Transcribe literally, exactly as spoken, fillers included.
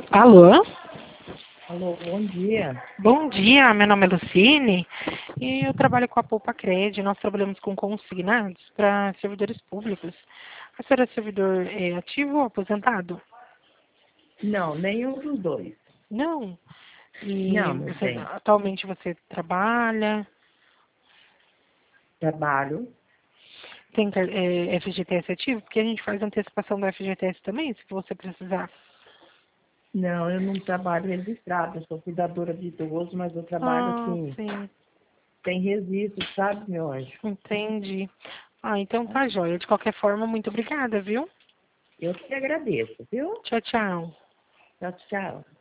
Alô? Alô, bom dia. Bom dia, meu nome é Lucine e eu trabalho com a Poupa Cred. Nós trabalhamos com consignados para servidores públicos. A senhora é servidor é, ativo ou aposentado? Não, nenhum dos dois. Não. E Não, meu você, bem. atualmente você trabalha, Trabalho. tem é, F G T S ativo? Porque a gente faz antecipação do F G T S também, se você precisar. Não, eu não trabalho registrado. Eu sou cuidadora de idoso, mas eu trabalho Ah, assim, sim, sem registro, sabe, meu anjo? entendi. Ah, então tá joia. De qualquer forma, muito obrigada, viu? Eu que agradeço, viu? Tchau, tchau. Tchau, tchau.